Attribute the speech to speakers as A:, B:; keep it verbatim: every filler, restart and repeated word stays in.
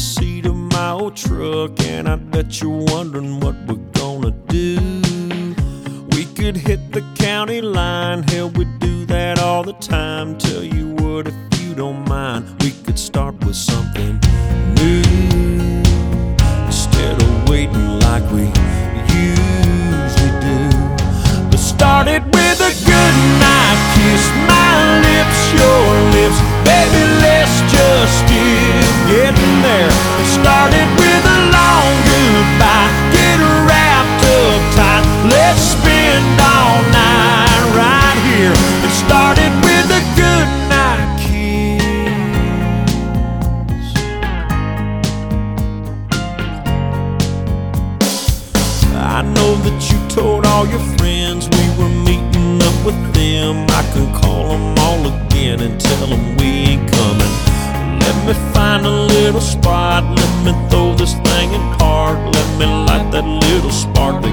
A: seat of my old truck, and I bet you're wondering what we're gonna do. We could hit the county line, hell, we do that all the time. Tell you what, if you don't mind, we could start with something new, instead of waiting like we usually do. Let's start it with a good night kiss, my lips, your lips, baby, let's just get getting there. Let's start it with a long goodbye, get wrapped up tight, let's spend all night right here. Let's start it with a good night kiss. I know that you told all your friends we were meeting up with them. I can call them all again and tell them we ain't coming. Let me find a little spot, let me throw this thing in park, let me light that little spark.